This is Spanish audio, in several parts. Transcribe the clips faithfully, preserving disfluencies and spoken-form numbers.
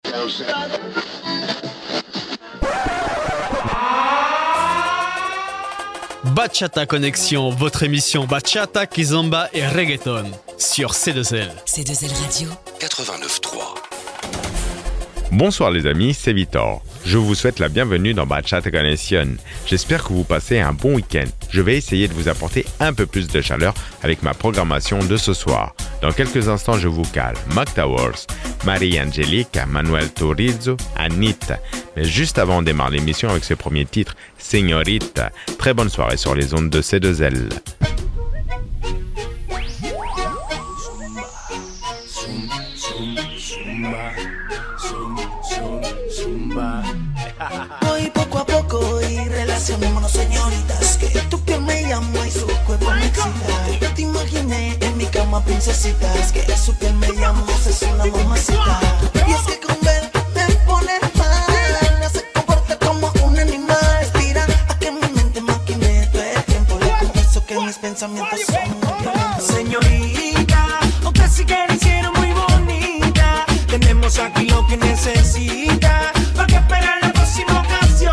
Bachata Connexion, votre émission Bachata, Kizomba et Reggaeton sur C deux L. C deux L Radio quatre-vingt-neuf trois. Bonsoir les amis, c'est Victor. Je vous souhaite la bienvenue dans Bachata Connexion. J'espère que vous passez un bon week-end. Je vais essayer de vous apporter un peu plus de chaleur avec ma programmation de ce soir. Dans quelques instants, je vous cale Mac Towers, Marie Angelica, Manuel Turizo, Anita. Mais juste avant, on démarre l'émission avec ses premiers titres, Señorita. Très bonne soirée sur les ondes de C deux L. Voy poco a poco y relacionémonos, señoritas, que tu piel me llama y su cuerpo me excita. Yo te imaginé en mi cama, princesitas, que su piel me llama, es una mamacita. Y es que con ver me pone mal, me hace comportar como un animal. Inspira a que mi mente maquine todo el tiempo. Le confieso que mis pensamientos son violentos. Señorita, usted sí que la hicieron muy bonita. Tenemos aquí lo que necesita. ¿Para qué esperar la próxima ocasión?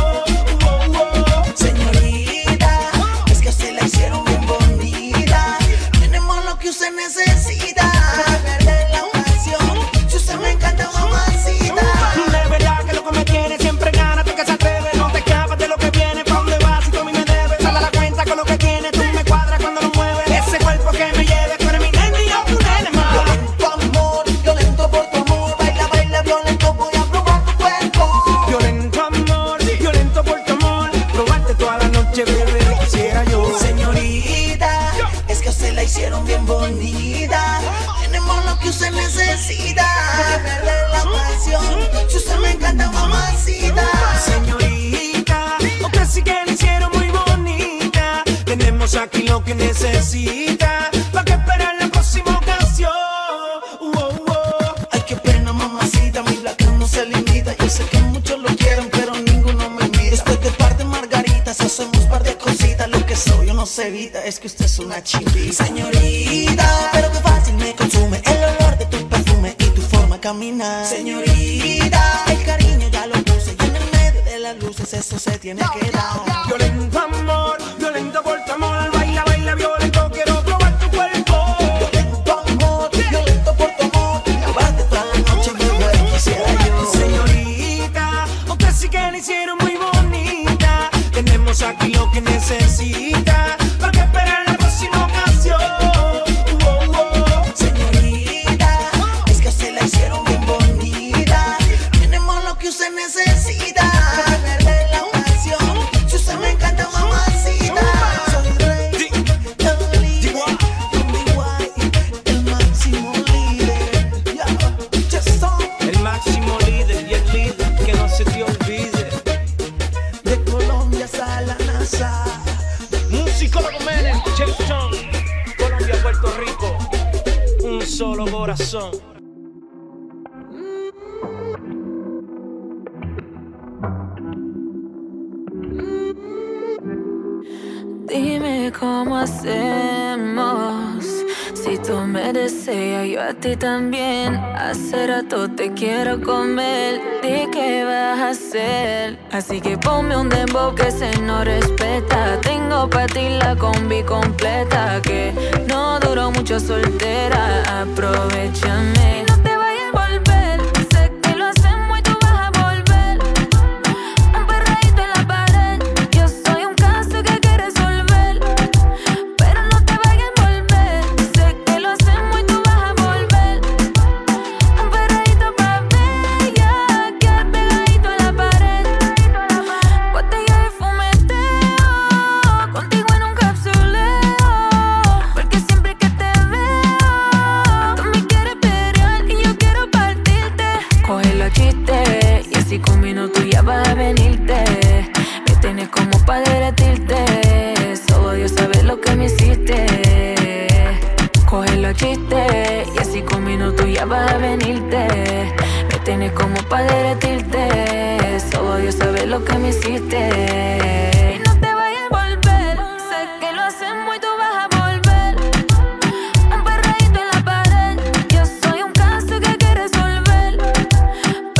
Oh, oh. Señorita, es que usted la hicieron bien bonita. Tenemos lo que usted necesita. Para perder la ocasión, si usted me encanta, mamacita. De verdad que lo que me tiene siempre gana. Tú que se atreve, no te escapas de lo que viene. ¿Pa' dónde vas si tú a mí me debes? Sal a la cuenta con lo que tienes. Tú me cuadras cuando lo mueves. Ese cuerpo que me lleve, tú eres mi nene y yo tu nene más. Violento amor, violento por tu amor. Baila, baila, violento, voy a probar tu cuerpo. Violento amor, violento por tu amor. Probarte toda la noche, bebé, quisiera yo. Señorita, es que a usted la hicieron bien bonita. Tenemos lo que usted necesita. Para perder la pasión, si usted me encanta, mamacita. Señorita, usted sí que la hicieron muy bonita. Tenemos aquí lo que necesita. ¿Para qué esperar la próxima ocasión? Uh, uh, uh. Ay, qué pena, mamacita, mi blanca no se limita. Yo sé que muchos lo quieren, pero ninguno me mira. Estoy de par de margaritas, hacemos par de cositas. Lo que soy yo no se evita, es que usted es una chimbita. Señorita, pero qué fácil me consume el olor de tu perfume y tu forma de caminar. Señorita, el cariño ya lo puse y en el medio de las luces eso se tiene que dar. Violento amor, violento por tu amor. Baila, baila, violento, quiero probar tu cuerpo. Violento amor, violento por tu amor. Probarte toda la noche, bebé, quisiera yo. Señorita, usted sí que la hicieron muy bonita. Tenemos aquí lo que necesita. ¿Para qué esperar la próxima ocasión? Uh, uh, uh. Señorita, es que a usted la hicieron bien bonita. Tenemos lo que usted necesita. Para perder la ocasión, si usted me encanta, mamacita. Soy rey, el líder, Tommy White, el máximo líder. Yeah, just so. El máximo líder y el líder que no se te olvide. De Colombia a la NASA. Musicólogo Menem, Jason, Colombia, Puerto Rico, un solo corazón. Dime cómo hacemos. Si tú me deseas, yo a ti también. Hace rato te quiero comer. Di qué vas a hacer. Así que ponme un dembow que se no respeta. Tengo pa' ti la combi completa. Que no duró mucho soltera. Aprovechame. Y no te vayas a volver. Sé que lo hacemos y tú vas a volver. Un perreíto en la pared. Yo soy un caso que hay que resolver. Pero no te vayas a volver. Sé que lo hacemos y tú vas a volver. Un perreíto pa' bella. Quedar pegadito en la pared. Botella de fumeteo. Contigo en un capsuleo. Porque siempre que te veo, tú me quieres pelear y yo quiero partirte. Coge los chistes y así con minutos ya vas a venirte. Me tienes como pa' derretirte. Solo Dios sabe lo que me hiciste. Coge los chistes y así con minutos ya vas a venirte. Me tienes como pa' derretirte. Solo Dios sabe lo que me hiciste. Y no te vayas a volver. Sé que lo hacemos y tú vas a volver. Un perreíto en la pared. Yo soy un caso que hay que resolver.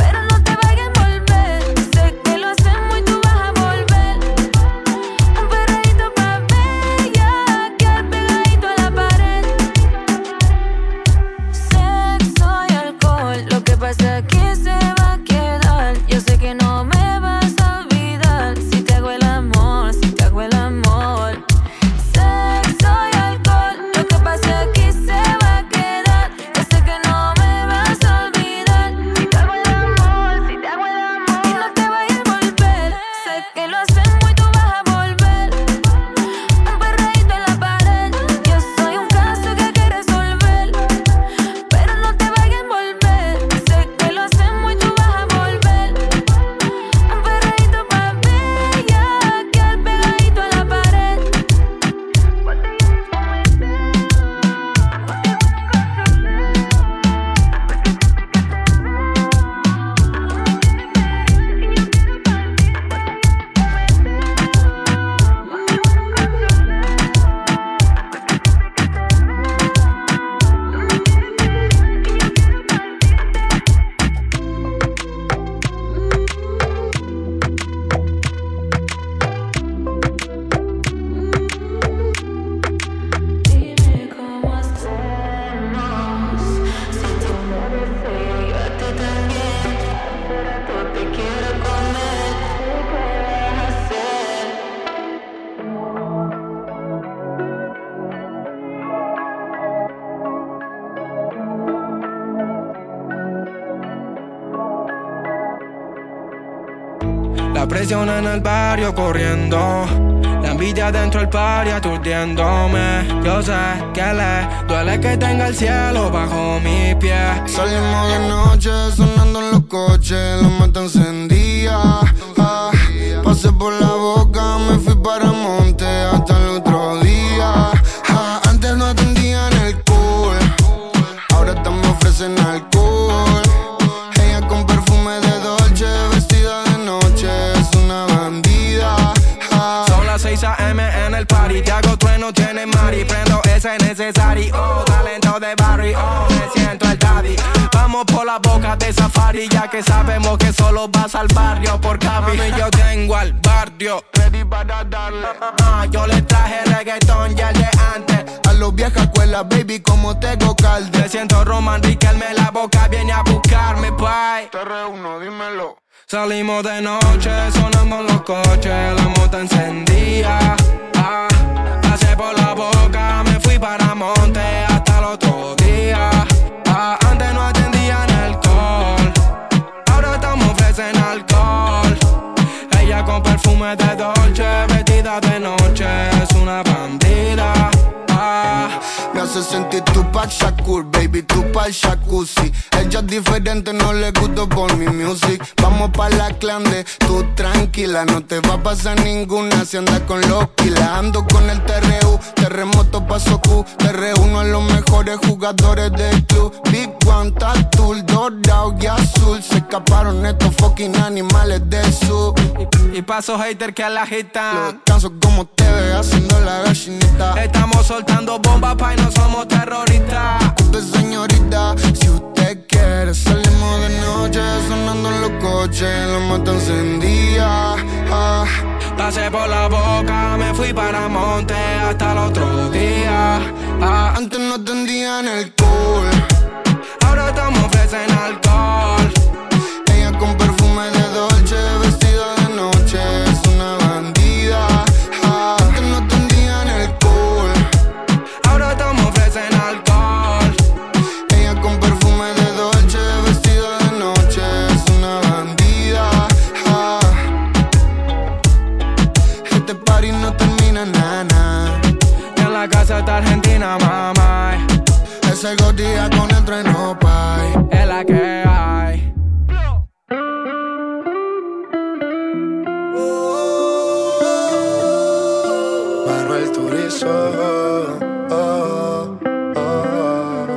La presión en el barrio corriendo, la envidia dentro del party aturdiéndome. Yo sé que le duele que tenga el cielo bajo mi pie. Salimos de noche sonando en los coches, la mata encendía. Ah, pasé por la boca, me fui para Monte hasta el otro día. Ah, antes no atendían el cool, ahora también me ofrecen alcohol. Ella con perfume de Dolce, vestida de noche, es una bandida. Ah. Son las seis a eme en el party, te hago trueno, tiene mari. Prendo ese necesario, oh, talento de barrio, oh, me siento el daddy. Vamos por la boca de safari, ya que sabemos que solo vas al barrio por Capi. Mami, yo tengo al barrio ready para darle. Uh, yo le traje reggaetón ya el de antes. A los viejas escuelas, baby, como tengo calde. Me siento Roman Riquelme, la boca viene a buscarme, bye. Te reúno, dímelo. Salimos de noche, sonando en los coches, la moto encendía. Ah, pasé por la boca, me fui para Monte hasta el otro día. Ah, antes no atendían el call, ahora estamos ofrecen alcohol. Ella con perfume de Dolce, vestida de noche, es una bandida. Ah. Me hace sentir Tupac Shakur, baby, Tupac jacuzzi. Ella es diferente, no le gusto por mi music. Vamos pa' la clande, tú tranquila, no te va a pasar ninguna si andas con los kilas. Ando con el T R U, terremoto paso Q. Te reúno a los mejores jugadores del club. Big One, Tattoo, dorado y azul. Se escaparon estos fucking animales del sur. Y, y paso hater que la agitan. Los canso como te ve haciendo la gallinita. Estamos soltando bombas pa' y no somos terroristas. Disculpe señorita, si usted quiere salimos de noche, sonando en los coches, la moto encendía. Ah. Pasé por la boca, me fui para Monte hasta el otro día. Ah. Antes no atendían el cool, ahora estamos ofrecen alcohol. Ella con perfume de Dolce, vestida de noche, es una bandida. Ah. Antes no atendían el cool, ahora estamos ofrecen alcohol. Ella con perfume de Dolce, vestida de noche, es una bandida. Ah. Este party no termina nada. En la casa está Argentina, mamá. Ese gordilla con el trueno, pay. Es la que hay. Manuel Turizo, oh, oh, oh.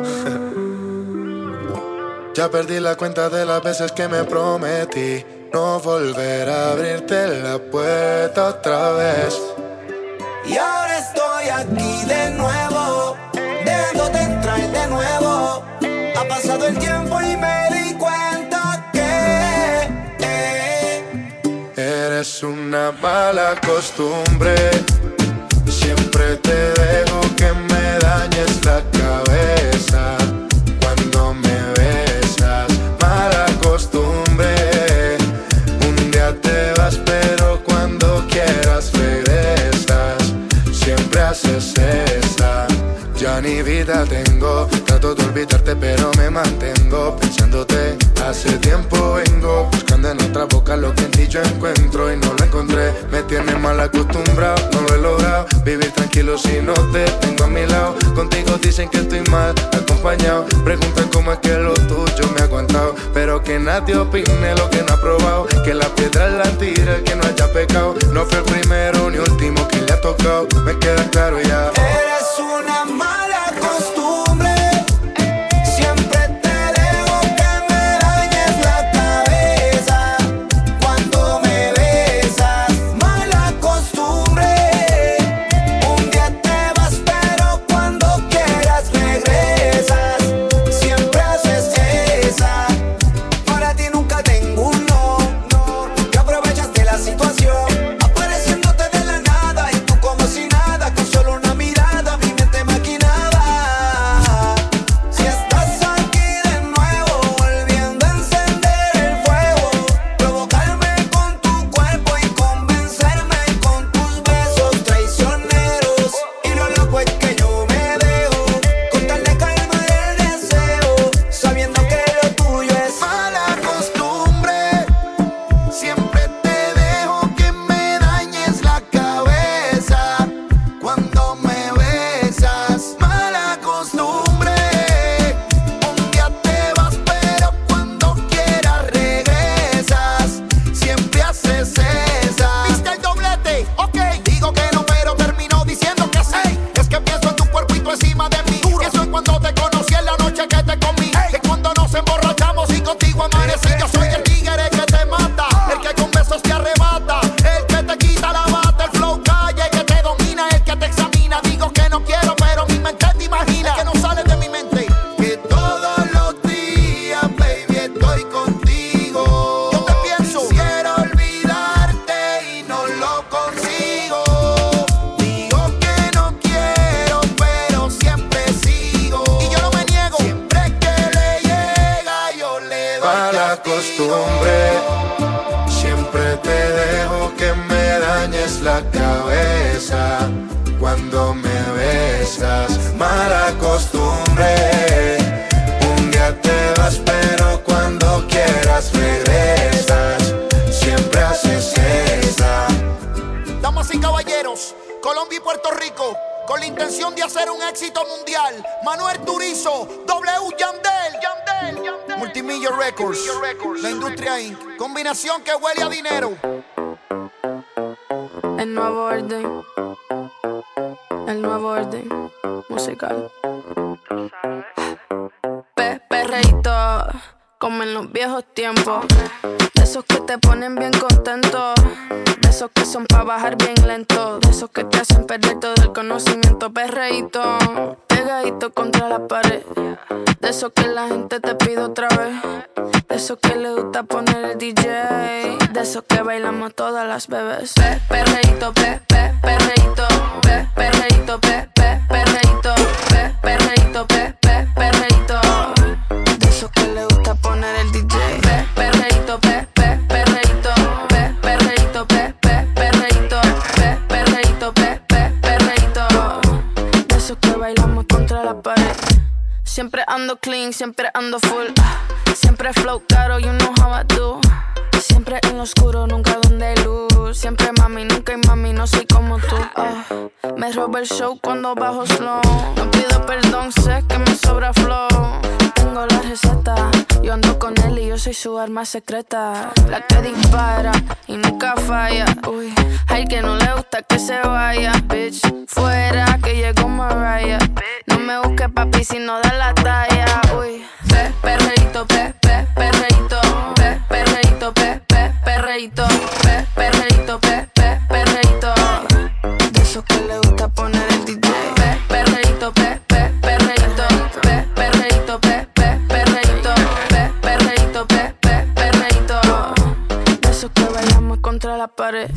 Ya perdí la cuenta de las veces que me prometí no volver a abrirte la puerta otra vez. Y ahora estoy aquí de nuevo, dejándote entrar de nuevo. Ha pasado el tiempo y me di cuenta que eh, eres una mala costumbre. Siempre te dejo que me dañes la cabeza cuando me besas. Mala costumbre. Un día te vas pero cuando quieras regresas. Siempre haces esa. Ya ni vida tengo, trato de olvidarte pero me mantengo pensándote. Hace tiempo vengo buscando en otra boca lo que en ti yo encuentro y no lo encontré. Me tienes mal acostumbrado, no lo he logrado vivir tranquilo si no te tengo a mi lado. Contigo dicen que estoy mal acompañado. Preguntan cómo es que lo tuyo me ha aguantado, pero que nadie opine lo que no ha probado. Que la piedra la tira el que no haya pecado. No fue el primero ni último que le ha tocado. Me queda claro ya. eres una mala costumbre. Siempre te dejo que me dañes la cabeza cuando me besas. Mala costumbre. Un día te vas pero cuando quieras regresas. Siempre haces esa. Para ti nunca tengo un no, no. Que aprovechaste la situación, apareciéndote de la nada y tú como si nada, con solo una mirada mi mente maquinaba. tienes y yo soy el tigre que te mata, el que con besos te arrebata, el que te quita la bata, el flow calle que te domina, el que te examina. Digo que no quiero, pero mi mente te imagina, que no sale de mi mente. Que todos los días, baby, estoy contigo. Yo te pienso, quiero olvidarte y no lo consigo. Digo que no quiero, pero siempre sigo. Y yo no me niego, siempre que le llega yo le doy Mala castigo. costumbre, siempre te dejo que me dañes la cabeza cuando me besas. Mala costumbre, un día te vas pero cuando quieras regresas. Siempre haces esa. Damas y caballeros, Colombia y Puerto Rico, con la intención de hacer un éxito mundial. Manuel Turizo, W Yandel, Yandel, Yandel. Multimillion Records, la industria incorporated. Combinación que huele a dinero. El nuevo orden. El nuevo orden musical. Pe perreíto, como en los viejos tiempos. De esos que te ponen bien contento. De esos que son pa' bajar bien lento. De esos que te hacen perder todo el conocimiento. Perreíto, pegadito contra la pared. De esos que la gente te pide otra vez. De esos que le gusta poner el D J. De esos que bailamos todas las bebés. Pe, perreíto, pe, pe, perreíto, pe, perreíto, pe, pe, perreíto, pe, perreíto, pe, pe, perreíto. De esos que le gusta poner el D J. Pe, perreíto, pe, pe, perreíto, pe, perreíto, pe, pe, perreíto, pe, perreíto, pe, pe, perreíto. De esos que bailamos contra la pared. Siempre ando clean, siempre ando full. Siempre flow caro, you know how I do. Siempre en lo oscuro, nunca donde hay luz. Siempre mami, nunca hay mami, no soy como tú. Oh, me roba el show cuando bajo slow. No pido perdón, sé que me sobra flow. Tengo la receta, yo ando con él y yo soy su arma secreta. La que dispara y nunca falla. Uy, hay que no le gusta que se vaya. Bitch, fuera que llegó Mariah. No me busques papi si no da la talla. Uy, pe, perreíto, pe, pe, perreíto, pe, perreíto, pe, pe, perreíto, pe, perreíto, pe, pe, perreíto. De esos que le gusta poner el D J. Pe, perreíto, pe, pe, perreíto, pe, perreíto, pe, pe, perreíto, pe, perreíto, pe, pe, perreíto. De esos que bailamos contra la pared.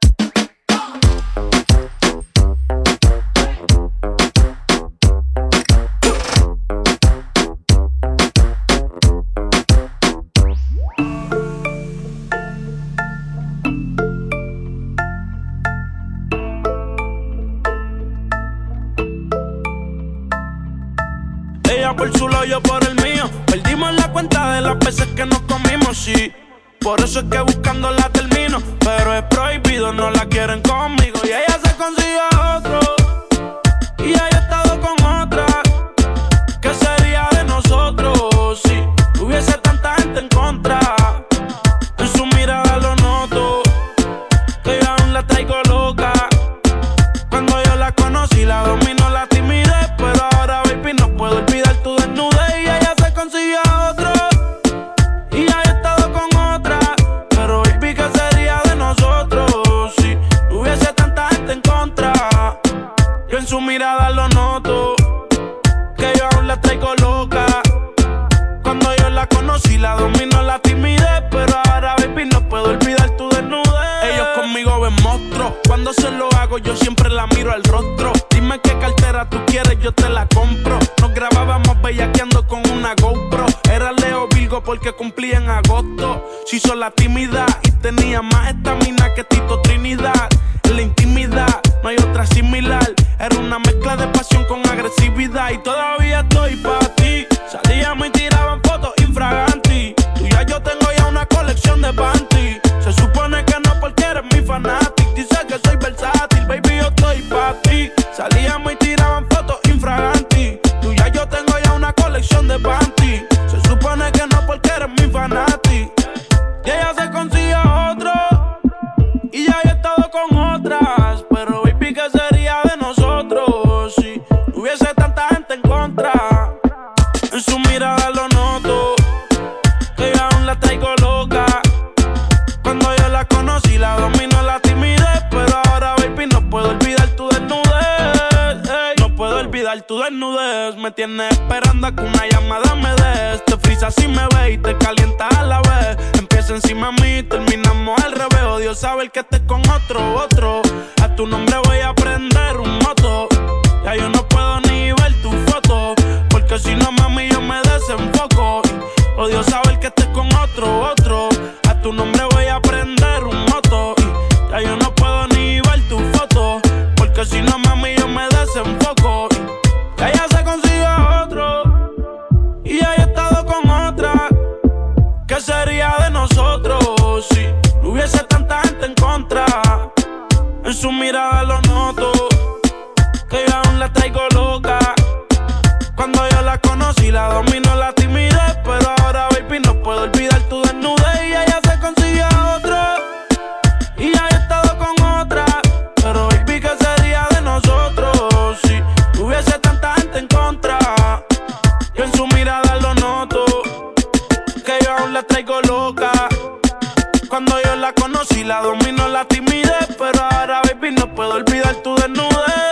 Ella por su lado, yo por el mío. Perdimos la cuenta de las veces que nos comimos, sí. Por eso es que buscando la termino. Pero es prohibido, no la quieren conmigo. Y ella se consigue a otro. Y ya yo he estado con otra. ¿Qué sería de nosotros si hubiese tanta gente en contra? En su mirada lo noto, que yo aún la traigo loca. Cuando yo la conocí la dominó la timidez. Pero ahora baby no puedo olvidar tu desnudez. Y ella se consiguió a otro. Y ya he estado con otra. Pero baby, ¿qué sería de nosotros si hubiese tanta gente en contra? Yo en su mirada lo noto, que yo aún la traigo loca. Cuando yo la conocí la dominó la timidez. Pero ahora baby no puedo olvidar tu desnudez. Ellos conmigo ven monstruos. Cuando se lo hago yo siempre la miro al rostro. Dime qué cartera tú quieres, yo te la compro. Nos grabábamos bellaqueando con una GoPro. Era Leo Virgo porque cumplía en agosto. Se hizo la tímida y tenía más estamina que Tito Trinidad. En la intimidad no hay otra similar. Era una mezcla de pasión con agresividad. Y todavía estoy pa' ti. Salíamos y tiraban fotos infraganti. Tú ya yo tengo ya una colección de panty. Se supone que no porque eres mi fanatic. Dice que soy versátil, baby, yo estoy pa' ti. Salíamos y tiraban fotos infraganti. Tú ya yo tengo ya una colección de panty. Se supone que no porque eres mi fanatic. Y ella se consiguió otro. Y ya he estado con otras. Pero baby, ¿qué sería de nosotros si hubiese tanta gente en contra? En su mirada lo noto, que yo aún la traigo conocí la dominó la timidez, pero ahora, baby, no puedo olvidar tu desnudez. Ey, no puedo olvidar tu desnudez. Me tienes esperando a que una llamada me des. Te frisa si me ves y te calienta a la vez. Empieza encima de mí, terminamos al revés. Odio saber que estés con otro, otro. A tu nombre voy a prender un moto. Ya yo no puedo ni ver tu foto, porque si no, mami, yo me desenfoco. Odio saber que estés con otro, otro. A tu nombre voy a prender un moto. Ya yo no puedo ni ver tu foto, porque si no, mami, yo me desenfoco. Ya ella se consiguió otro, y ya he estado con otra. ¿Qué sería de nosotros si no hubiese tanta gente en contra? En su mirada lo noto, que yo aún la traigo loca. Cuando yo la conocí, la dominó la timidez, pero ahora, baby, no puedo olvidar tu desnudez. Y ella se consiguió otro, y ya he estado con otra. Pero, baby, ¿qué sería de nosotros si hubiese tanta gente en contra? Yo en su mirada lo noto, que yo aún la traigo loca. Cuando yo la conocí, la dominó la timidez, pero ahora, baby, no puedo olvidar tu desnudez.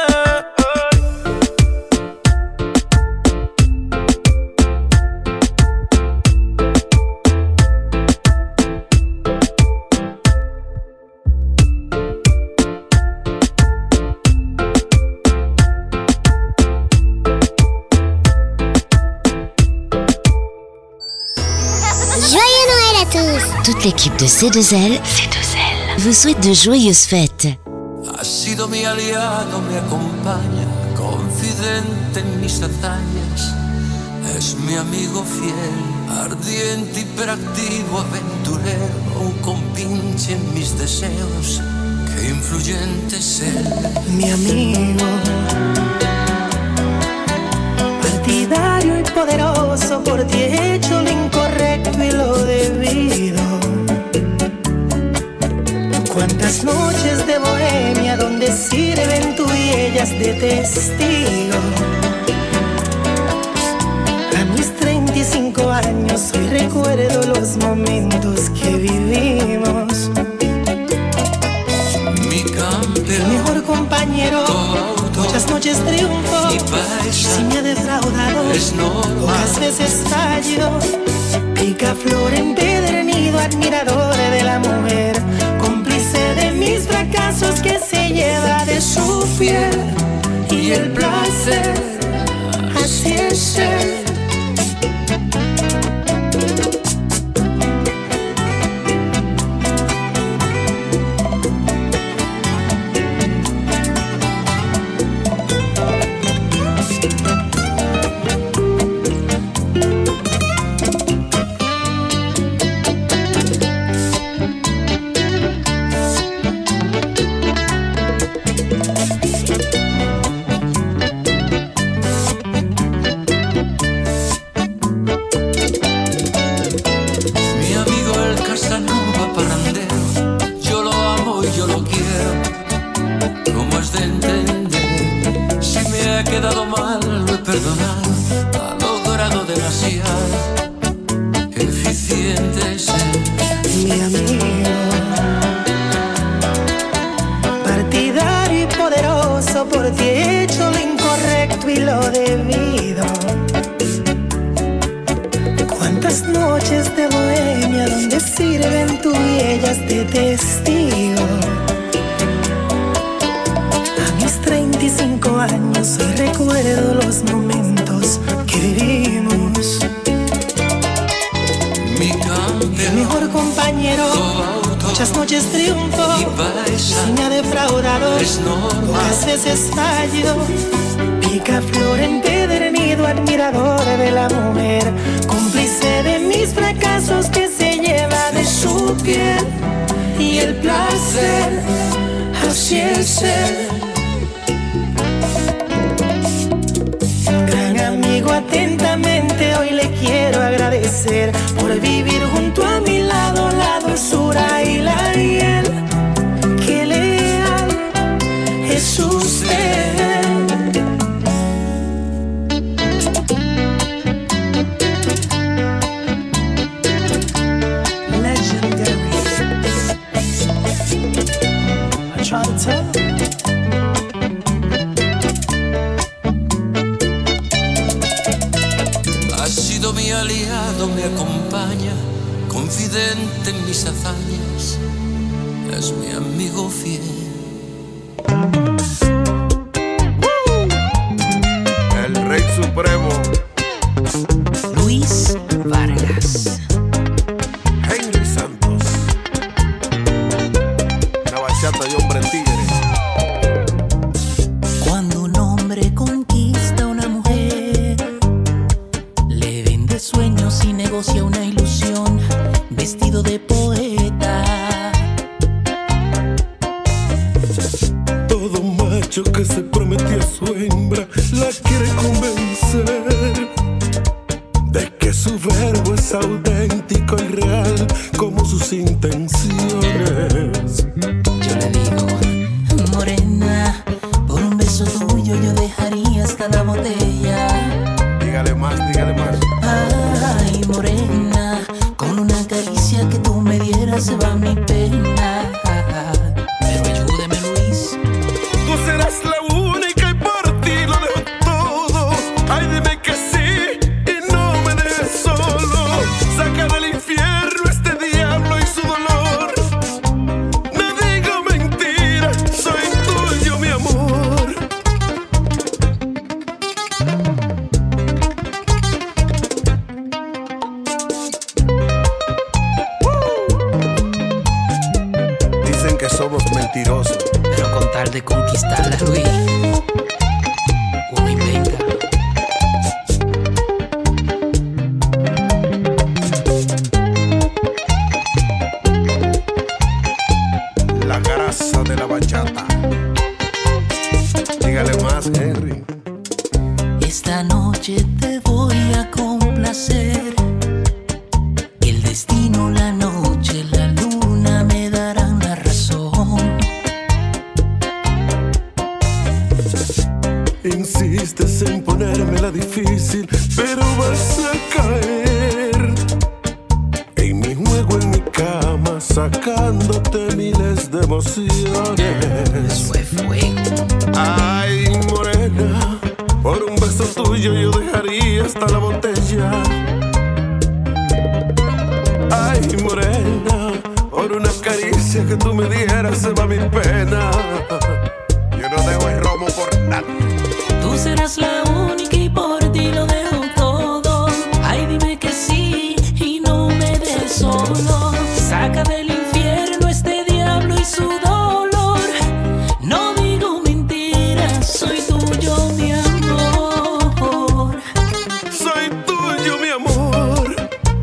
Joyeux Noël à tous! Toute l'équipe de C deux L, C deux L vous souhaite de joyeuses fêtes. Ha sido mi aliado, me acompaña, confidente en mis hazañas. Es mi amigo fiel, ardiente, hiperactivo, aventurero, un compinche en mis deseos. Qué influyente es él. Mi amigo, partidario y poderoso, por ti he hecho lo incorrecto y lo debido. Cuántas noches de bohemia donde sirven tú y ellas de testigo. A mis treinta y cinco años hoy recuerdo los momentos que vivimos. Mi campeón, el mejor compañero, muchas noches triunfo. Si me ha defraudado, es normal. pocas veces fallido. Picaflor empedernido, admirador de la mujer, cómplice de mis fracasos que se lleva de su piel. Y el placer, así es él. Picaflor empedernido, admirador de la mujer, cómplice de mis fracasos que se lleva de su piel. Y el placer, así es él. Gran amigo, atentamente hoy le quiero agradecer por vivir junto a mi lado, la dulzura y la hiel. Qué leal es usted. confidente en mis hazañas, es mi amigo fiel. El Rey Supremo, Luis Vargas. Henry Santos, la bachata de hombre tigre. Cuando un hombre conquista a una mujer, le vende sueños y negocia una ilusión, vestido de poeta. Todo macho que se prometió a su hembra la quiere convencer de que su verbo es auténtico y real como sus intenciones. Yo le digo, morena, por un beso tuyo yo dejaría hasta la botella. Dígale más, dígale más. Ay, morena, con una caricia que tú me dieras se va mi pena. Pero ayúdeme, Luis. Tú serás la única y por ti lo dejo todo. Ay, dime que sí y no me dejes solo. Saca del infierno este diablo y su dolor. No digo mentira, soy tuyo, mi amor. Dicen que somos mentirosos, pero con tal de conquistarla, Luis, uno inventa. la grasa de la bachata. Dígale más, Henry. Esta noche te voy a complacer. El destino, la noche, la luna me darán la razón. Insistes en ponérmela difícil, pero vas a caer en mi juego, en mi cama, sacándote miles de emociones. Eso es fuego. Ay, morena, por un beso tuyo yo dejaría hasta la botella. Ay, morena, por una caricia que tú me dieras se va mi pena. Yo no dejo el romo por nada. Tú serás la única y por ti lo dejo todo. Ay, dime que sí y no me des solo. Saca del infierno este diablo y su dolor. No digo mentiras, soy tuyo, mi amor. Soy tuyo, mi amor.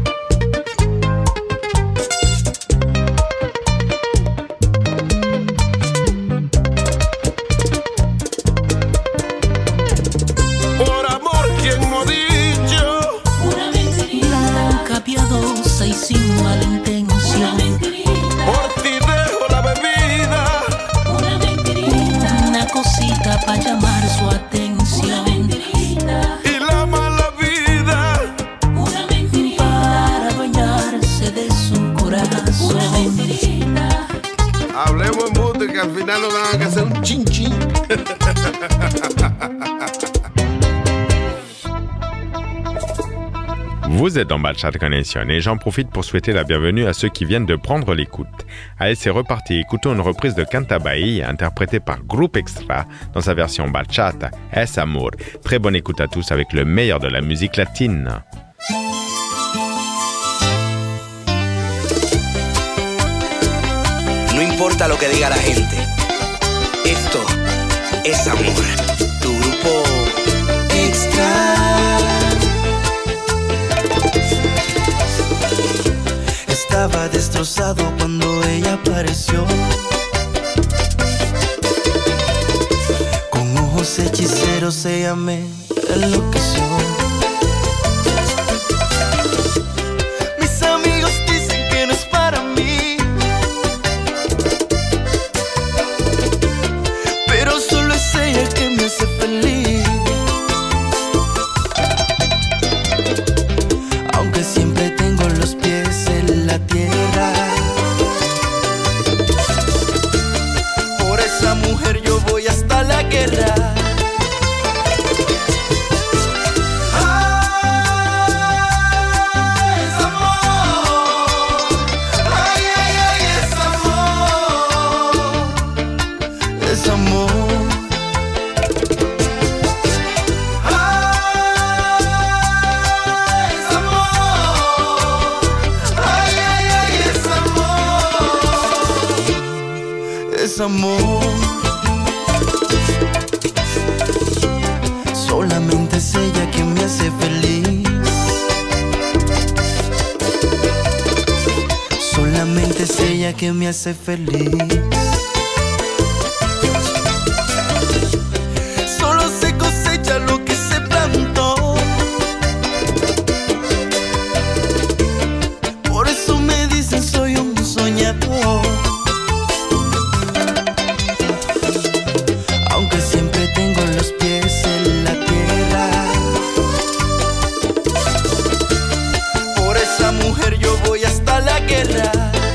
Por amor, quien no ha dicho Una mentirita, blanca, piadosa y sin mala intención. por ti dejo la bebida. Una mentirita, una cosita para llamar su atención. Y la mala vida. Una mentirita, para adueñarse de su corazón. Una mentirita. Hablemos en bote que al final nos van a hacer un chin chin. Vous êtes dans Bachata Connection et j'en profite pour souhaiter la bienvenue à ceux qui viennent de prendre l'écoute. Allez, c'est reparti, écoutons une reprise de Canta Bahia interprétée par Groupe Extra dans sa version Bachata, Es Amor. Très bonne écoute à tous avec le meilleur de la musique latine. No importa lo que diga la gente, esto es amor. Tu grupo Extra. Estaba destrozado cuando ella apareció, con ojos hechiceros ella me enloqueció. Mis amigos dicen que no es para mí, pero solo es ella que me hace feliz. Aunque siempre tengo los pies en la tierra, por esa mujer yo voy hasta la guerra. es amor. Solamente es ella quien me hace feliz. Solamente es ella quien me hace feliz. Solo se cosecha lo que se plantó. Por eso me dicen soy un soñador. Aunque siempre tengo los pies en la tierra, por esa mujer yo voy hasta la guerra.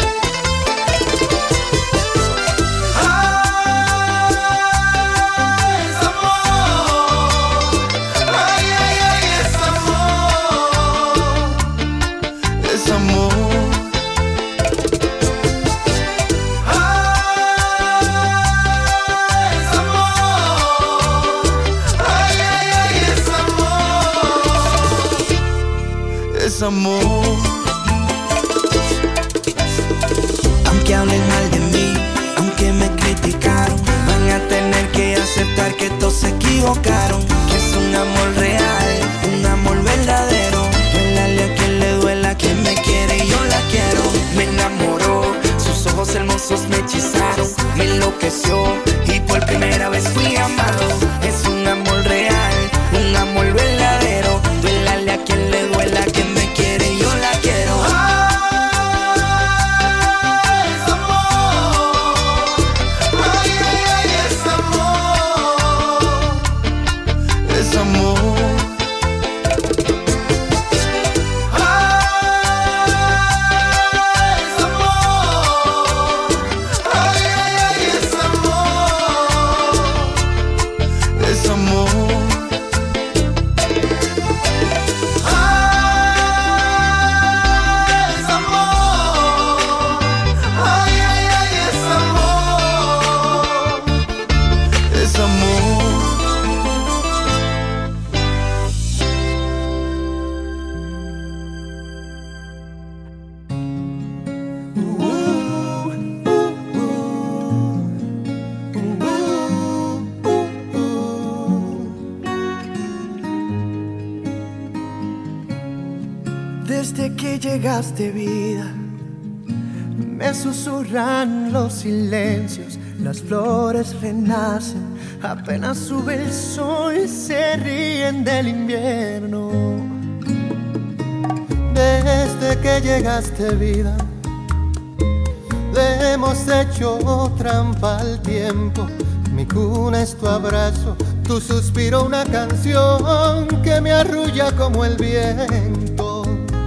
Amor. Aunque hablen mal de mí, aunque me criticaron, van a tener que aceptar que todos se equivocaron. Que es un amor real, un amor verdadero. Duélale a quien le duela, quien me quiere y yo la quiero. Me enamoró, sus ojos hermosos me hechizaron. Me enloqueció y por primera vez fui amado. Es un amor real, un amor verdadero. Duélale a quien le duela, quien me quiere y yo la quiero. Ay, es amor. Ay, ay, ay, es amor. Es amor. Ay, es amor. Ay, ay, ay, es amor. Es amor. Desde que llegaste, vida, me susurran los silencios, las flores renacen, apenas sube el sol, se ríen del invierno. Desde que llegaste, vida, le hemos hecho trampa al tiempo. Mi cuna es tu abrazo, tu suspiro una canción que me arrulla como el viento.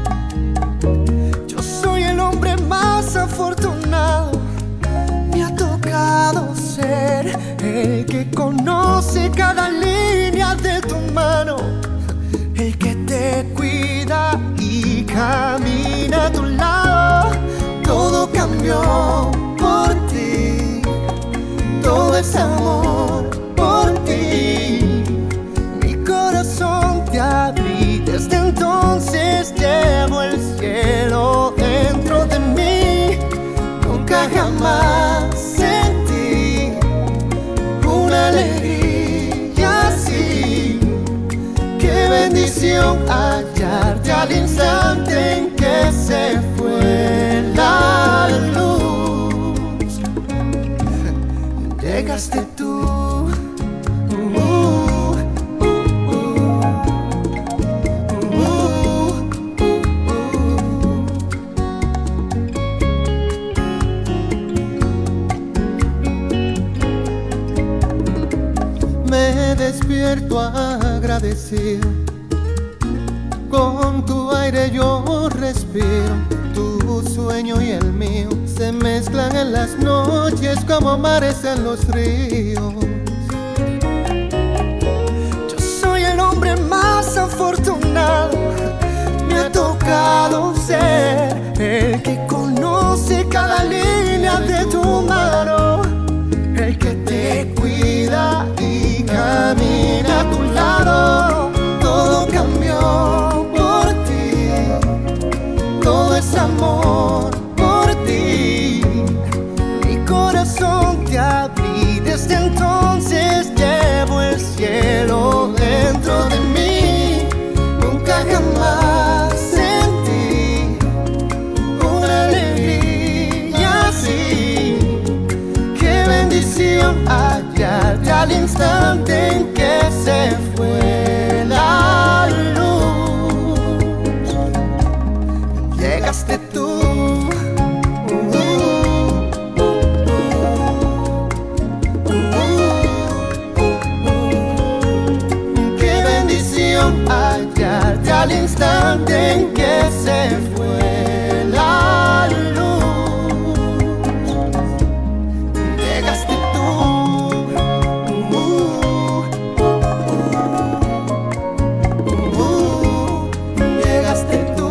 Yo soy el hombre más afortunado, me ha tocado ser el que conoce cada línea de tu mano, el que te cuida y camina a tu lado. Todo cambió por ti, todo es amor por ti. Mi corazón te abrí, desde entonces llevo el cielo dentro de mí. Nunca jamás sentí una alegría así. Qué bendición hallarte al instante en que se fue la luz. Llegaste tú. Uh, uh, uh, uh, uh. Me despierto agradecido, con tu aire yo respiro. Tu sueño y el mío se mezclan en las noches como mares en los ríos. Yo soy el hombre más afortunado, me ha tocado ser el que conoce cada línea de tu mano, el que te cuida y camina a tu lado. Todo cambió por ti, todo es amor por ti. Mi corazón te al instante en que se fue la luz, llegaste tú. Hallarte al instante en que se fue la luz, llegaste tú. Uh, uh, uh, llegaste tú.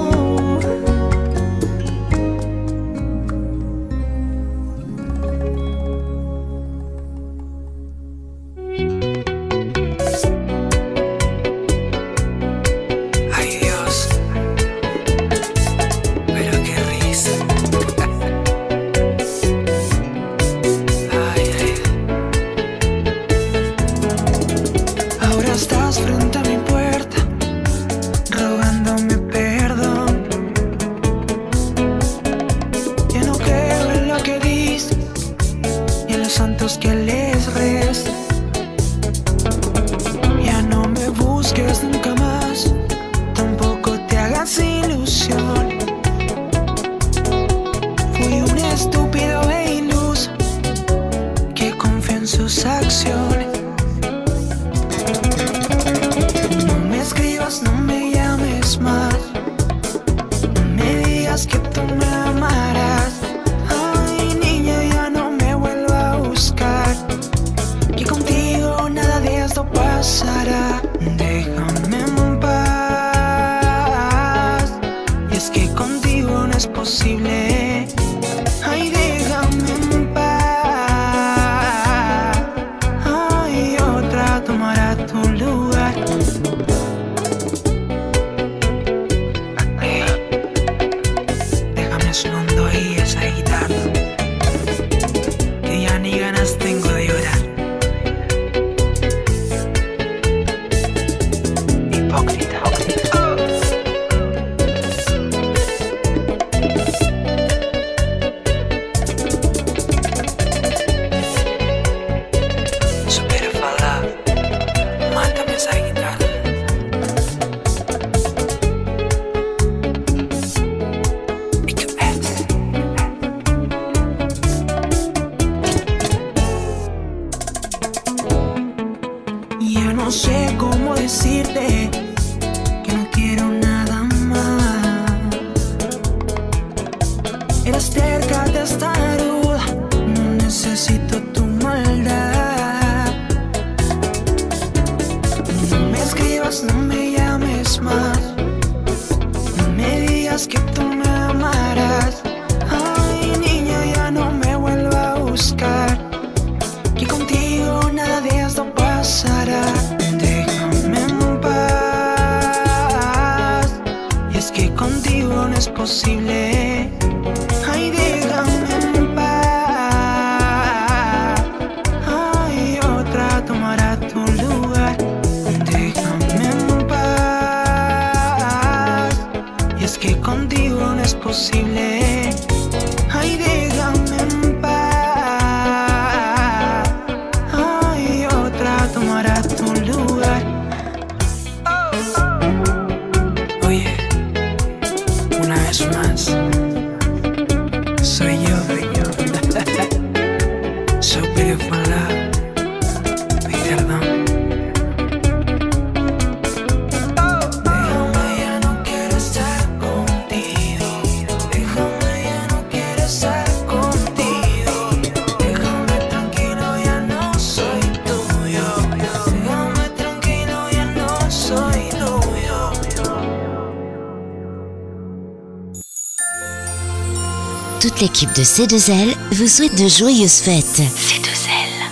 Toute l'équipe de C deux L vous souhaite de joyeuses fêtes. C deux L.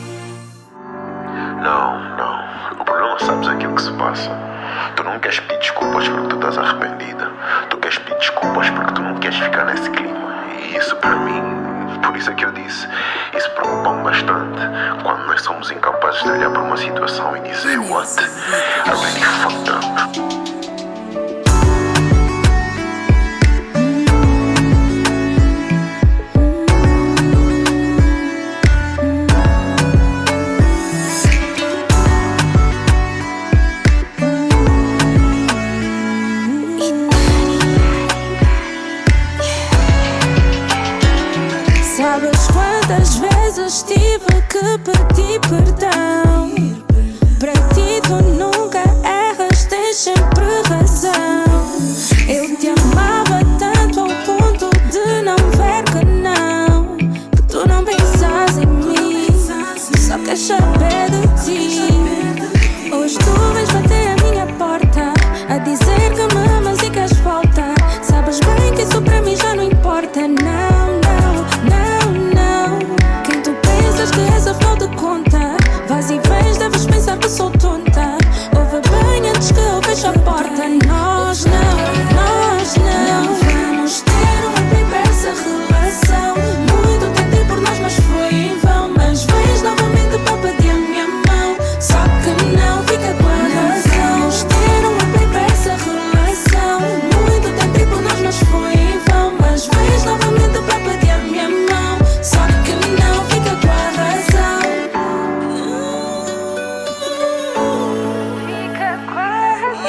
Não, não. O problema, sabes, é aquilo que se passa. Tu não queres pedir desculpas porque tu estás arrependida. Tu queres pedir desculpas porque tu não queres ficar nesse clima. E isso para mim, por isso é que eu disse, isso preocupa-me bastante. Quando nós somos incapazes de olhar para uma situação e dizer, what? I really fucked up. vezes tive que pedir perdão. Para ti tu nunca erras, tens sempre razão. Eu te amava tanto ao ponto de não ver que não, que tu não pensas em mim, só queres saber de ti. Hoje tu vens bater a minha porta, a dizer que me amas e queres volta. Sabes bem que isso para mim já não importa. Não, não, não, não. Quem tu pensas que és afinal de conta? Vais e vens, deves pensar que sou tonta. Ouve bem antes que eu feche a porta. Nós não, nós não vamos ter uma perversa relação. Muito tentei por nós, mas foi em vão. Mas vens novamente para pedir a minha mão. Só que não fica com a razão. Vamos ter uma perversa relação. Muito tentei por nós, mas foi em vão. Mas vens novamente para pedir a minha mão. Só que não fica com a razão. Fica com a razão.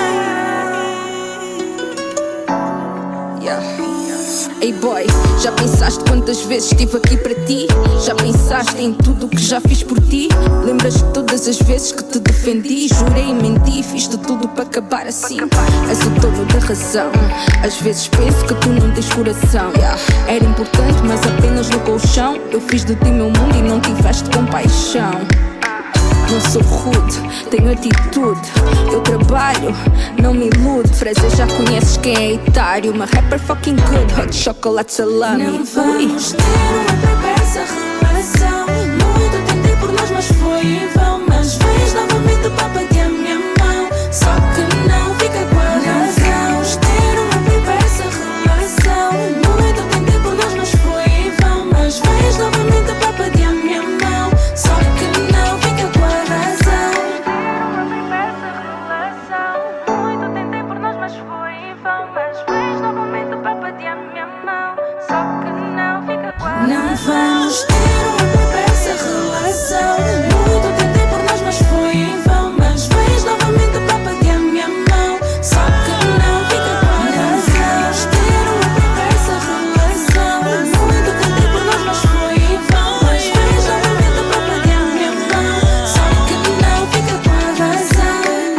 Yeah. Hey boy, já pensaste quantas vezes estive aqui para ti? Já pensaste em tudo o que já fiz por ti? Lembras-te todas as vezes que te defendi? Jurei e menti, fiz de tudo para acabar assim. És o dono da razão. Às vezes penso que tu não tens coração. Yeah. Era importante, mas apenas no colchão. Eu fiz de ti meu mundo e não tiveste compaixão. Não sou rude, tenho atitude. Eu trabalho, não me ilude. Fresa, já conheces quem é etário. Uma rapper fucking good, hot chocolate salami. Não vamos ter uma perversa relação. Muito tentei por nós, mas foi em vão. Mas vens novamente para pedir a minha mão. Só que não fica com a razão. Vamos ter uma perversa relação. Muito tentei por nós, mas foi em vão. Mas vens novamente para pedir a minha mão. Só que não fica com a razão. Não vamos ter uma perversa relação. Muito tentei por nós, mas foi em vão. Mas vens novamente para pedir a minha mão. Só que não fica com a razão. Vamos ter uma perversa relação. Muito tentei por nós, mas foi em vão. Mas vens novamente para pedir a minha mão. Só que não fica com a razão.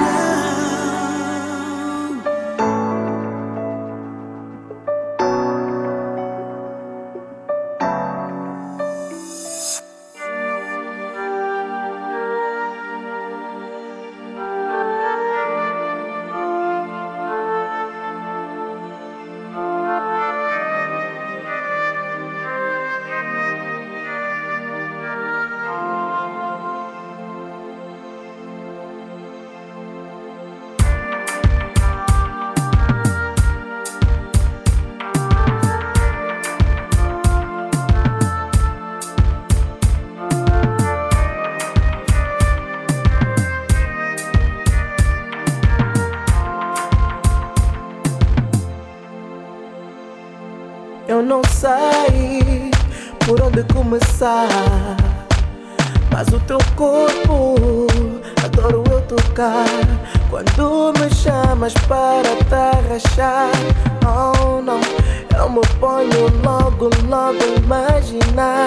Eu não sei por onde começar, mas o teu corpo adoro eu tocar. Quando me chamas para te arrachar, oh não, eu me ponho logo, logo a imaginar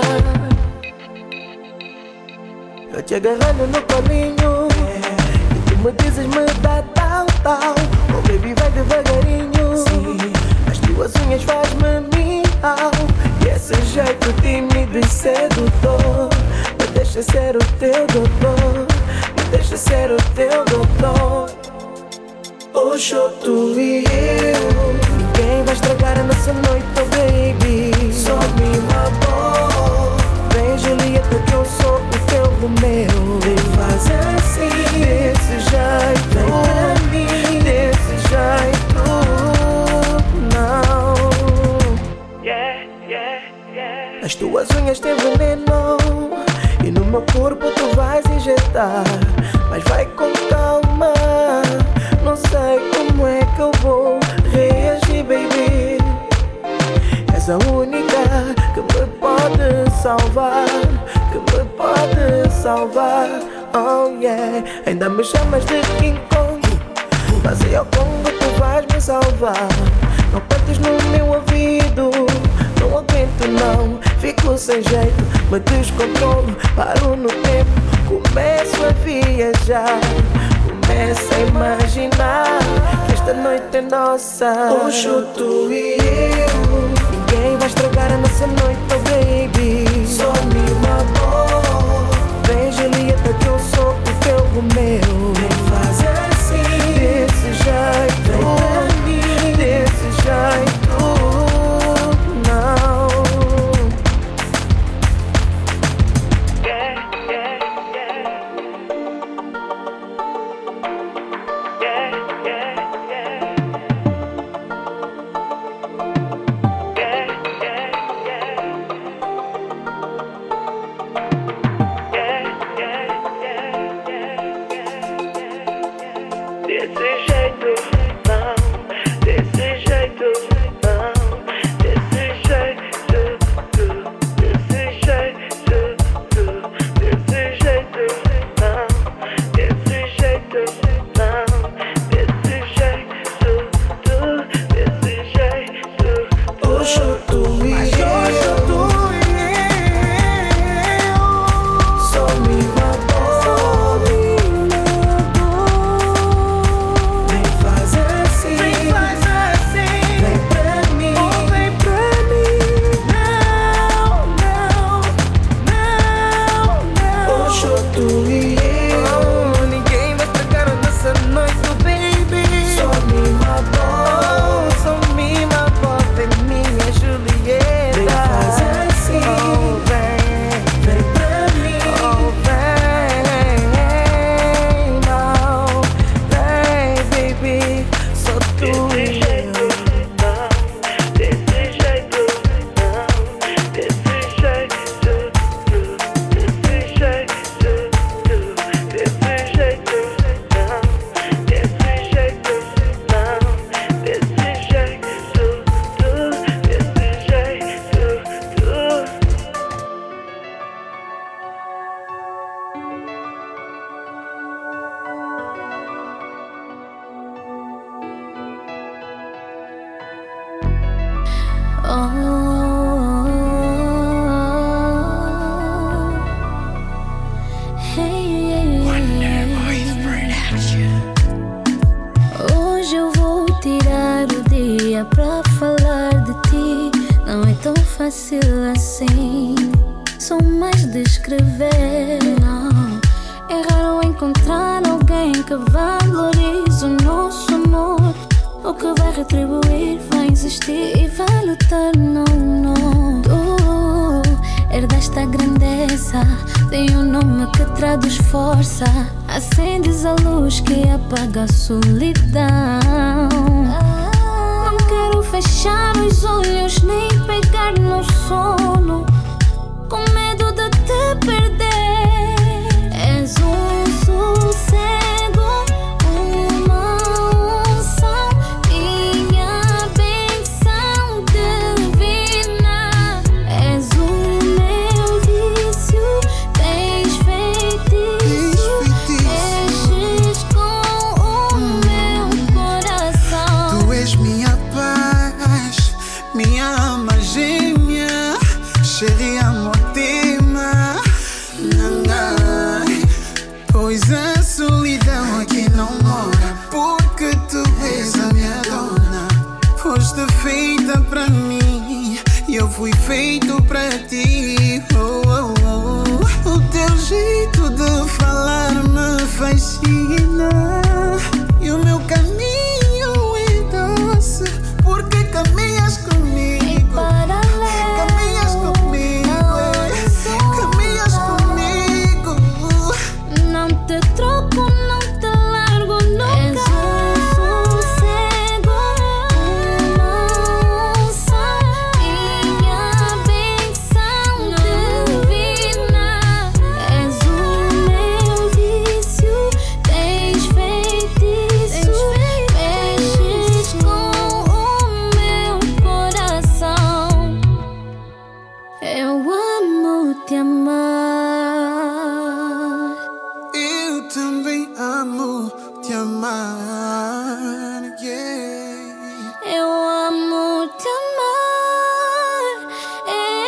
eu te agarrando no colinho e tu me dizes me dá tal, tal. Oh baby, vai devagarinho. Sim. As tuas unhas faz-me miau e esse jeito tímido e sedutor me deixa ser o teu doutor, me deixa ser o teu doutor. Hoje tu e eu, ninguém vai estragar a nossa noite, oh baby. Só me amor, vem Julieta que eu sou o teu Romeu. Vem fazer assim, desse jeito, vem pra mim, desse jeito. Não, yeah, yeah, yeah. As tuas unhas têm veneno e no meu corpo tu vais injetar, mas vai com calma. Não sei como é que eu vou reagir, baby. És a única que me pode salvar, que me pode salvar. Oh yeah, ainda me chamas de King Kong, mas é ao Congo tu vais me salvar. Não cantes no meu ouvido, não aguento jeito não, fico sem jeito, me descontrolo, paro no tempo, começo a viajar, começo a imaginar que esta noite é nossa. Hoje tu e eu, ninguém vai estragar a nossa noite, oh baby. Só me matou, vem Julieta que eu sou o teu Romeu. Vem fazer assim, desse jeito, desse jeito. Apaga a solidão. Não quero fechar os olhos nem pegar no sono, com medo de te perder. És um sossego, uma unção, minha benção divina. És o meu vício, tens feitiço, mexes com o meu coração. Tu és minha paz, minha alma gêmea, chérie amotima. Pois a solidão aqui não mora, porque tu és a minha dona. Foste feita pra mim e eu fui feito pra ti. Oh, oh, oh. O teu jeito de falar me fascina e o meu caminho é doce, porque caminhas comigo. Caminhas comigo, caminhas comigo. Não te troco, não te largo nunca. És um sossego, uma unção, minha benção divina. És o meu vício, tens feitiço, mexes com o meu coração. Eu amo te amar. Eu também amo te amar, yeah. Eu amo te amar.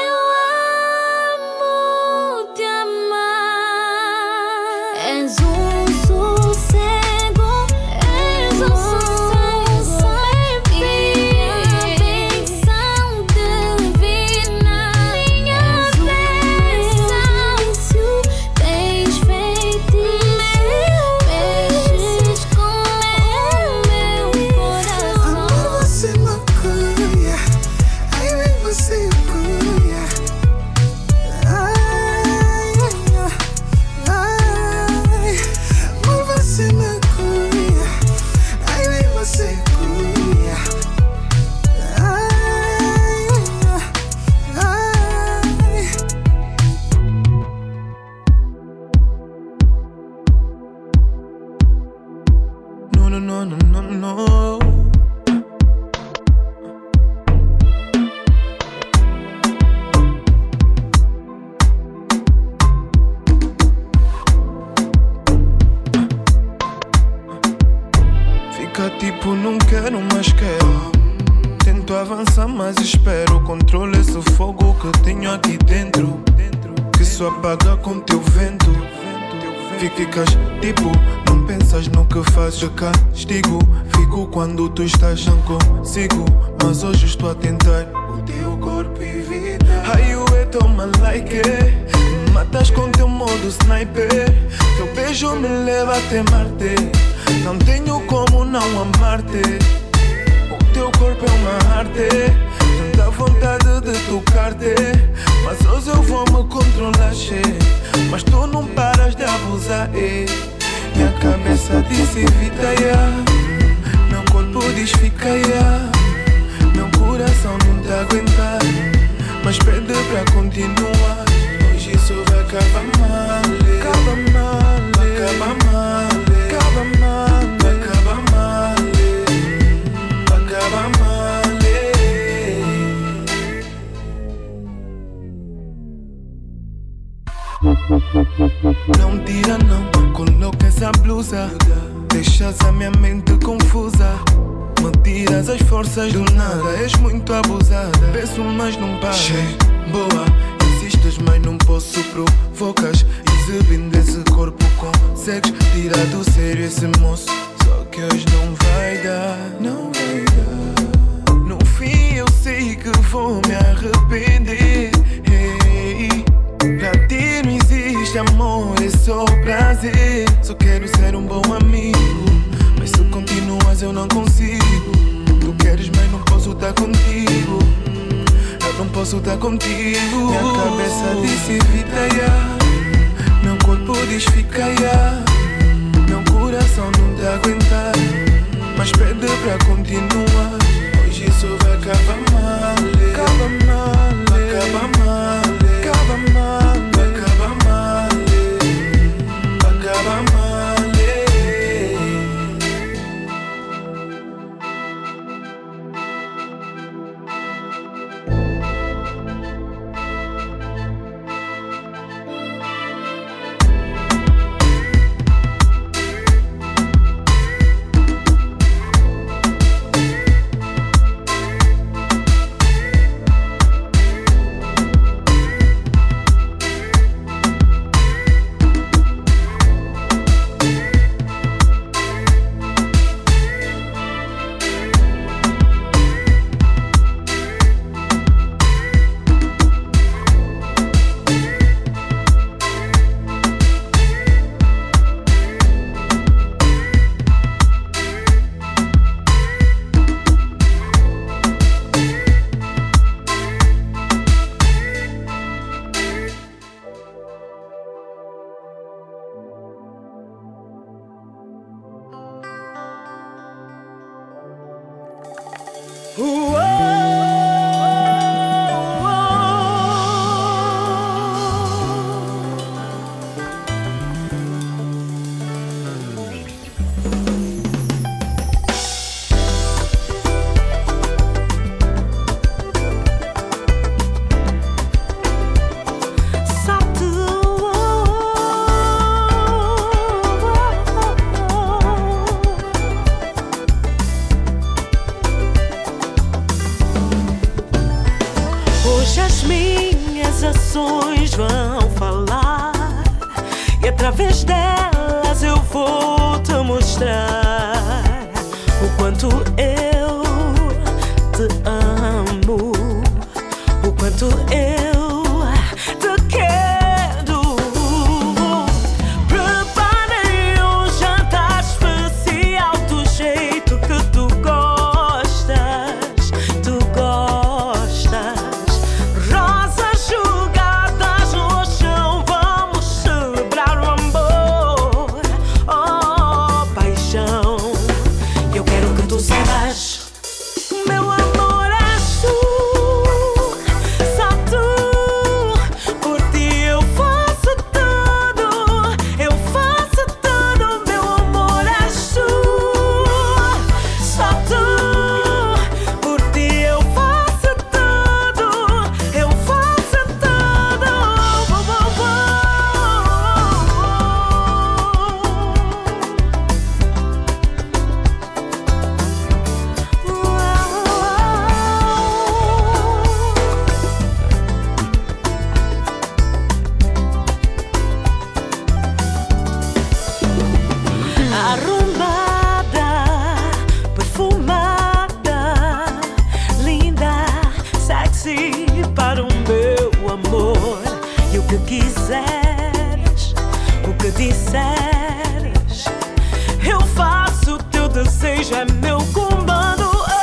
quero, mas quero. Tento avançar, mas espero. Controlo esse fogo que tenho aqui dentro, que só apaga com teu vento. Ficas tipo, não pensas no que fazes de castigo. Fico quando tu estás, não consigo. Mas hoje estou a tentar o teu corpo e vida. Ai, eu toma like it. Matas com teu modo sniper. Teu beijo me leva até Marte. Não tenho como não amar-te. O teu corpo é uma arte. Tanta vontade de tocar-te. Mas hoje eu vou me controlar, che. Mas tu não paras de abusar, eh. Minha cabeça disse evita, yeah. Meu corpo diz fica, yeah. Meu coração não te aguenta, mas pede pra continuar. Hoje isso vai acabar mal, acaba mal, acaba mal, acaba mal, acaba mal, acaba mal. Não tira não, coloca essa blusa. Deixas a minha mente confusa. Me tiras as forças do nada. És muito abusada. Penso mas não para. Boa, insistes mas não posso. Provocas, exibindo esse corpo. Consegues tirar do sério esse moço. Só que hoje não vai dar. Não vai dar. No fim eu sei que vou me arrepender. Hey, pra ti não existe amor, é só prazer. Só quero ser um bom amigo, mas se continuas eu não consigo. Tu queres mas não posso estar contigo. Eu não posso estar contigo. Minha cabeça disse evita, yeah. Meu corpo diz fica, yeah. Meu coração não te aguenta, mas pede pra continuar. Hoje isso vai acabar mal, acaba mal, acaba mal, acaba mal, acaba mal, acaba mal. Através delas eu vou te mostrar o quanto eu te amo, o quanto eu te quero. Preparei um jantar especial do jeito que tu gostas, tu gostas. Rosas jogadas no chão, vamos celebrar o amor, oh paixão. Eu quero que tu saibas, meu amor és tu, só tu. que quiseres, o que disseres. Eu faço o teu desejo, é meu comando.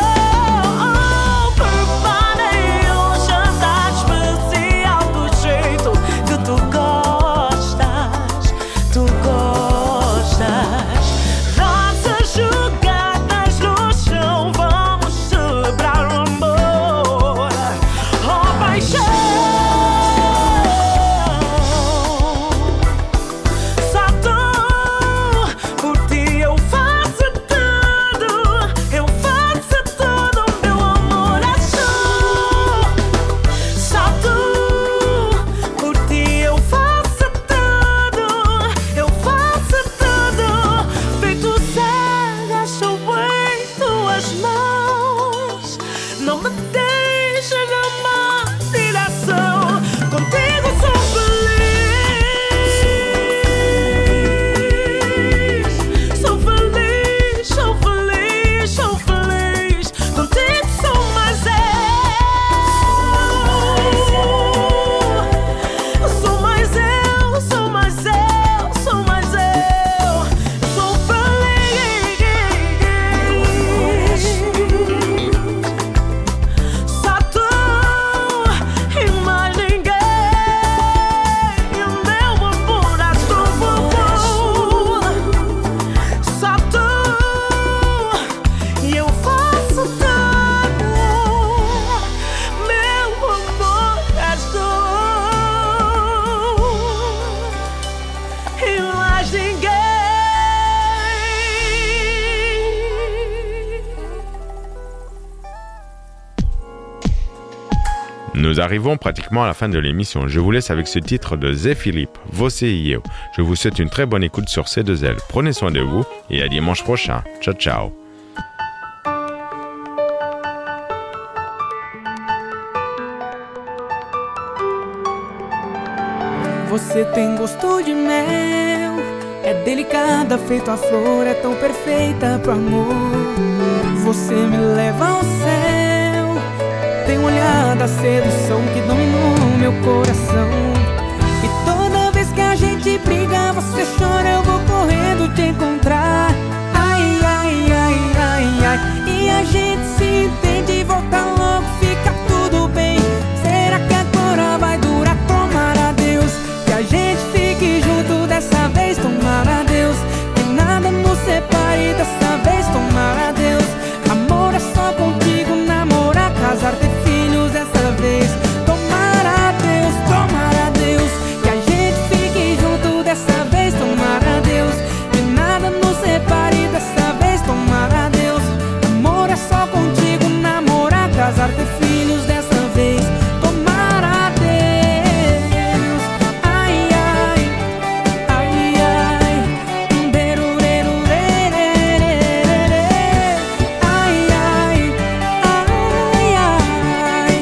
Nous arrivons pratiquement à la fin de l'émission. Je vous laisse avec ce titre de Zé Philippe, Você e eu. Je vous souhaite une très bonne écoute sur C deux L. Prenez soin de vous et à dimanche prochain. Ciao, ciao. Você tem gosto de mel, é delicada, feito a flor, é tão perfeita pro amor. Você me leva ao céu, tem um olhar da sedução que dominou meu coração. E toda vez que a gente briga, você chora, eu vou correndo te encontrar. Ai, ai, ai, ai, ai. E a gente se entende e volta logo, fica tudo bem. Será que agora vai durar? Tomara a Deus que a gente fique junto dessa vez. Tomara a Deus que nada nos separe dessa vez. Tomara a Deus, amor é só contigo, namorar, casar, ter filhos dessa vez. Tomara a Deus, tomara a Deus que a gente fique junto dessa vez. Tomara a Deus que nada nos separe dessa vez. Tomara a Deus, amor é só contigo, namorar, casar, ter filhos dessa vez. Tomara a Deus, ai, ai, ai, ai, berurerurerererere. Ai, ai, ai, ai.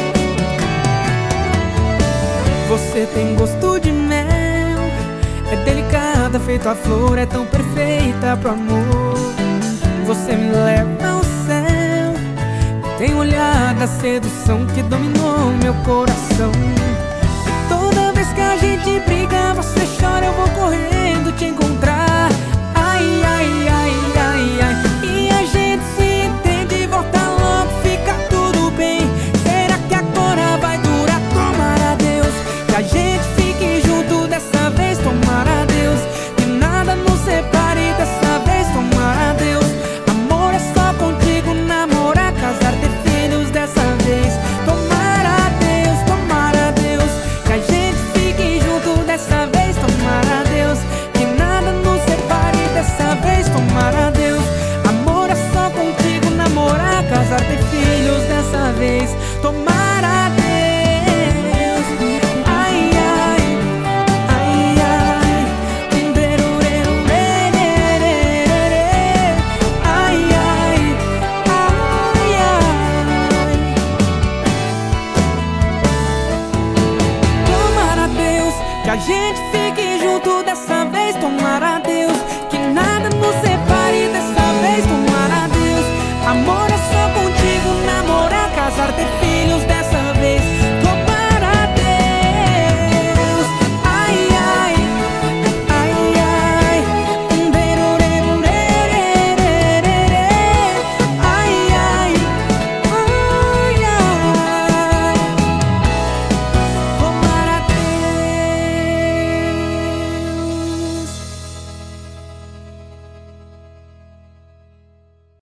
Você tem gosto de mel, é delicada, feito a flor, é tão perfeita pro amor. Você me leva ao céu, tem um olhar da sedução que dominou meu coração. E toda vez que a gente briga, você chora, eu vou correndo te encontrar. Ai, ai, ai, ai, ai. E a gente se entende e volta logo, fica tudo bem. Será que agora vai durar? Tomara a Deus que a gente fique junto dessa vez. Tomara a Deus que nada nos separe dessa vez. Tomara a Deus, amor é só contigo, namorar, casar, ter filhos dessa vez. Tomara a Deus, tomara a Deus que a gente fique junto dessa vez. Tomara a Deus que nada nos separe dessa vez. Tomara a Deus, amor é só contigo, namorar, casar, ter filhos dessa vez. Tomara a Deus, ai, ai, ai, ai, berurerurererere. Ai, ai, ai, ai. Tomara a Deus que a gente fique junto dessa vez. Tomara a Deus